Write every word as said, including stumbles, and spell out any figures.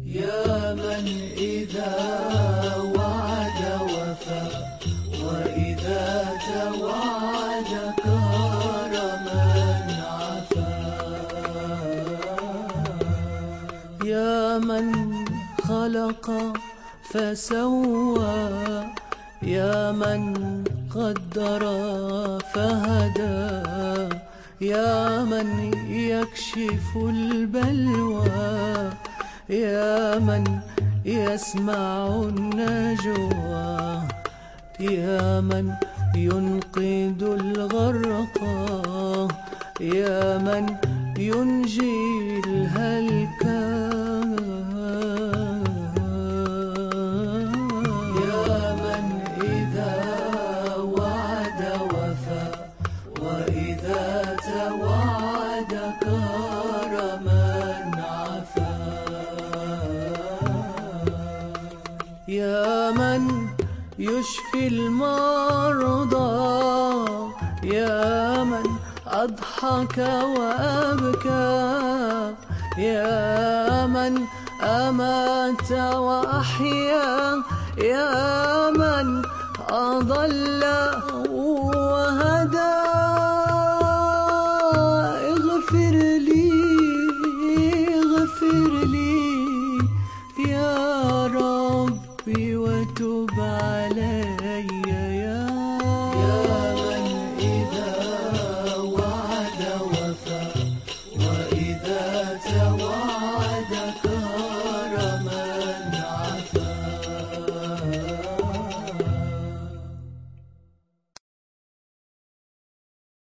يا من إذا وعد وفى، وإذا توعد كرما عفا. يا من خلق فسوى، يا من قدر فهدى، يا من يكشف البلوى، يا من يسمع النجوى، يا من ينقذ الغرقى، يا من ينجي الهلكى. يا من إذا وعد وفى، وإذا توعد كرما عفا. يا من يشفي المرضى، يا من أضحك وأبكى، يا من أمات وأحيا، يا من أضل وهدى.